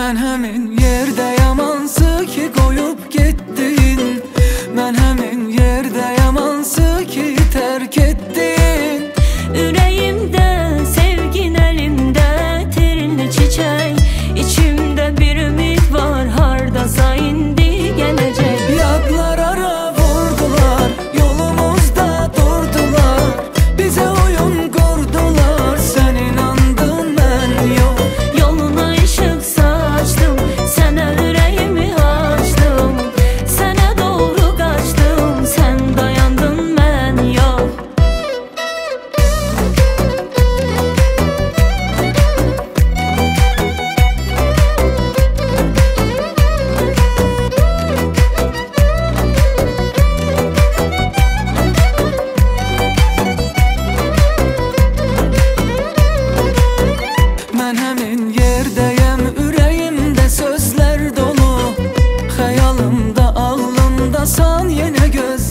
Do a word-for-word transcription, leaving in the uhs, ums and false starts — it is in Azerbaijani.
Mən həmin yerdəyəm hansı ki qoyub getdin. Mən həmin yerdəyəm hansı ki tərk etdin. Ürəyimdə sevgin, əlimdə terinli çiçək. İçimdə bir ümid var, hardasa indi gələcək. Yadlar ara vurdular, yolumuzda durdular. Bizə oyun qurdular, sən inandın mən yox. Yoluna işıq saçdım, sənə ürəyimi açdım. Sənə doğru qaçdım, sən dayandın mən yox. Mən həmin yerdəyəm, ürəyimdə sözlər dolu. Xəyalımda, ağlımdasan yenə göz